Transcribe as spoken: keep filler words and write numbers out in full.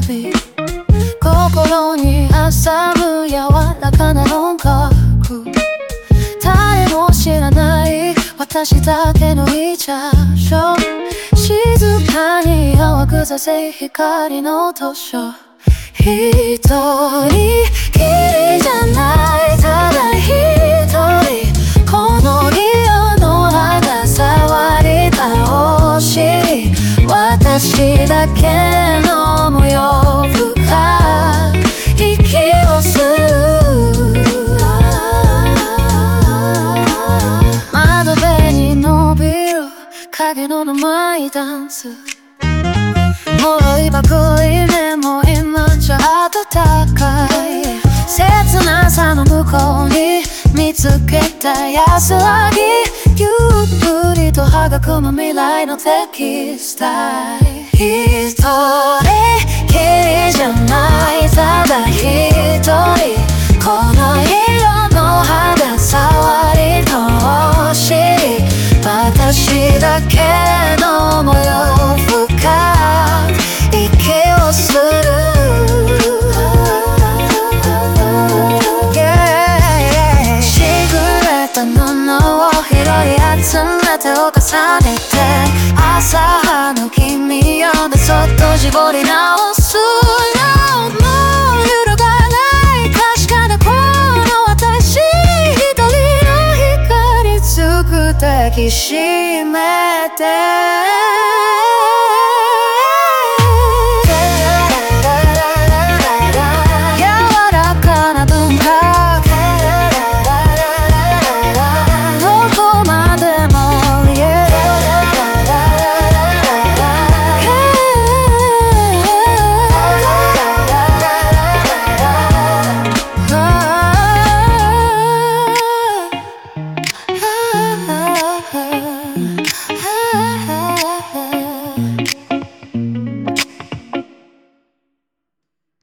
び心に挟む柔らかな音楽誰も知らない私だけの一場所静かに淡くさせ光の図書一人きりじゃないただ一人この色の肌触り倒し私だけの模様深い息をする窓辺に伸びる影の甘いダンス脆いばくりでも今じゃ暖かい切なさの向こうに見つけた安らぎゆっくりと育む未来のテキスタイル一人きりじゃないただ一人この色の肌触り通し私だけの模様深い息をするしぐれた布を拾い集めてを重ねて朝葉の君よでそっと絞り直すもう揺るがない確かなこの私一人の光作ってきしめて